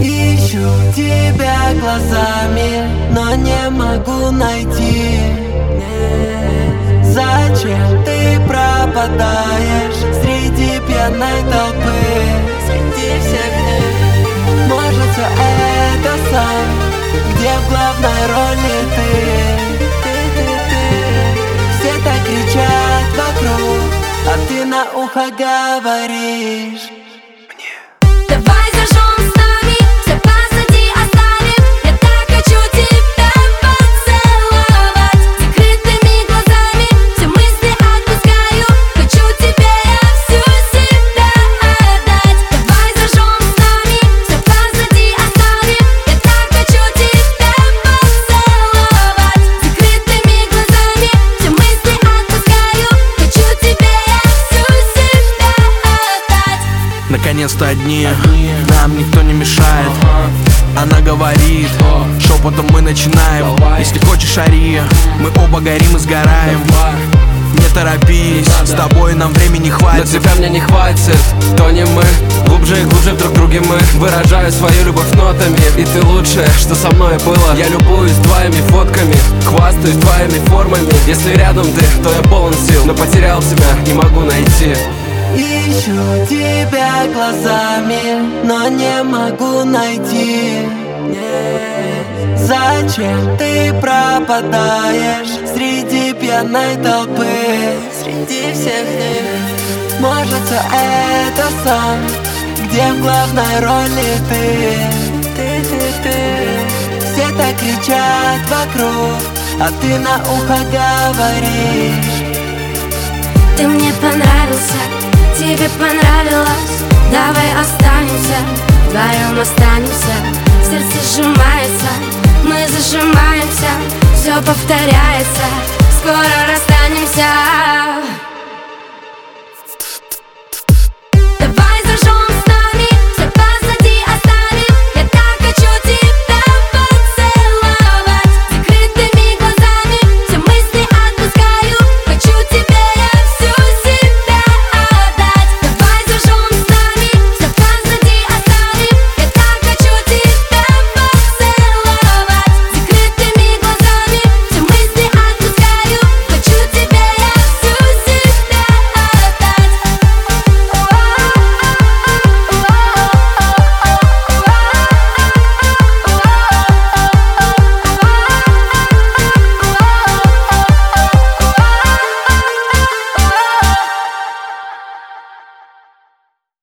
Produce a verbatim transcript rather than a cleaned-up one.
Ищу тебя глазами, но не могу найти. Зачем ты пропадаешь среди пьяной толпы, среди всех них? Может, все это сон, где в главной роли ты, ты, ты, ты. Все так кричат вокруг, а ты на ухо говоришь. Давай зажжем с нами, все позади оставим. Я так хочу тебя поцеловать. Закрытыми глазами все мысли отпускаю. Хочу тебе я всю себя отдать. Давай зажжем с нами, все позади оставим. Я так хочу тебя поцеловать. Закрытыми глазами все мысли отпускаю. Хочу тебе я всю себя отдать. Наконец-то одни, нам никто не мешает. Она говорит, шепотом мы начинаем. Если хочешь, ори, мы оба горим и сгораем. Не торопись, с тобой нам времени хватит. Но тебя мне не хватит, то не мы. Глубже и глубже друг друге мы. Выражаю свою любовь нотами. И ты лучшее, что со мной было. Я любуюсь твоими фотками, хвастаюсь твоими формами. Если рядом ты, то я полон сил, но потерял тебя, не могу найти. Ищу тебя глазами, но не могу найти. Зачем ты пропадаешь среди пьяной толпы, среди всех них? Может, все это сон, где в главной роли ты, ты, ты, ты. Все так кричат вокруг, а ты на ухо говоришь. Ты мне понравился, тебе понравилось. Давай останемся, вдвоем останемся. Сердце сжимается, мы зажимаемся. Все повторяется, скоро расстанемся.